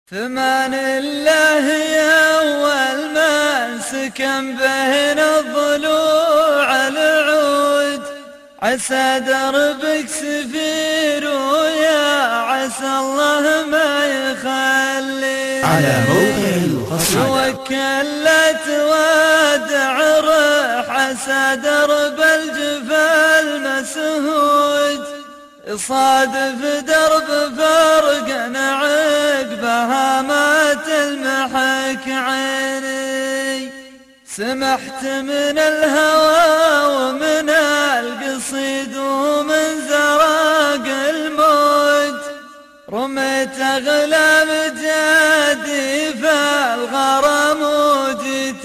فمان الله يا أول ما سكن بين الضلوع العود، عسى دربك سفير ويا عسى الله ما يخلي على موقع القصيدة. توكل لا تودع روح عسى درب الجفا المسهود، يصادف درب فرقنا عقبها ما تلمحك عيني. سمحت من الهوى ومن القصيد ومن زراق الموت، رميت أغلام جادي فالغرام وجيت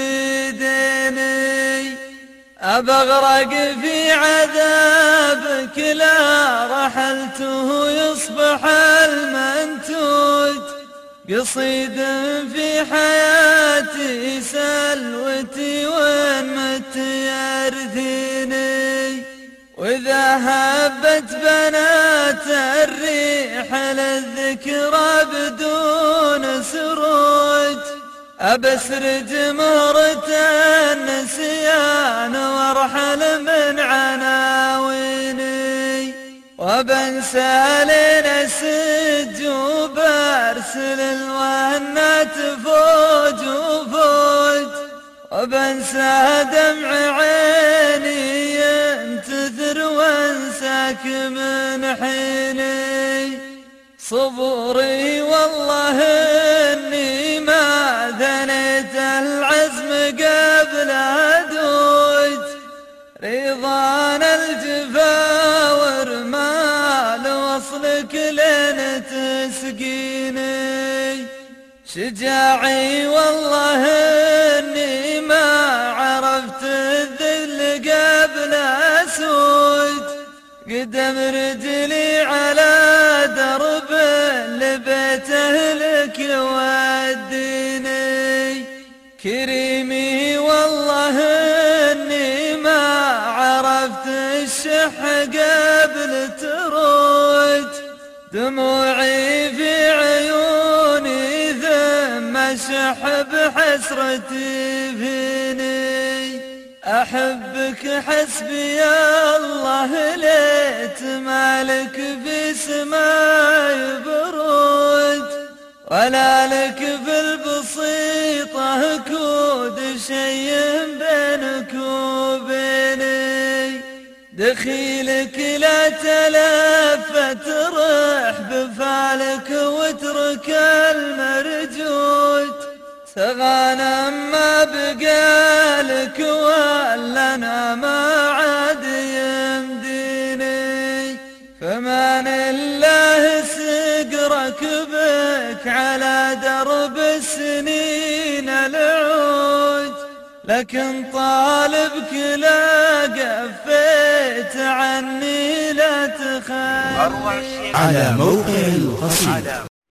بيديني. أبغرق في عذابك لا رحلته يصبح المنتوج، قصيد في حياتي سلوتي وين مت يرثيني. وإذا هبت بنات الريح للذكرى بدون سروج، أبسرج مهرة النسيان وارحل من عناويني، وبنسى لين السج وبرسل الوهنات فوج وفوج، وبنسى دمع عيني ينتثر وانساك من حيني. صبوري والله اني ما ثنيت العزم قبل هدوج، رضان الجفا ورمال وصلك لين تسقيني. شجاعي والله اني ما عرفت الذل قبل اسود، قدم رجلي على درب لبيت اهلك يوديني. كريمي والله اني ما عرفت الشح قبل تروج، دموعي في عيوني ثم شح بحسرتي فيني. أحبك حسبي الله ليت مالك في سماي برود، ولا لك في البسيطة كود شي بينك وبيني. دخيلك لا تلفت رح بفالك واترك المرجود، سغانم ما بقالك ولا انا ما عاد يمديني. فمان الله سقرك بك على درب السنين العود، لكن طالبك لا قفيت عني لا تخلي. على موقع القصيدة.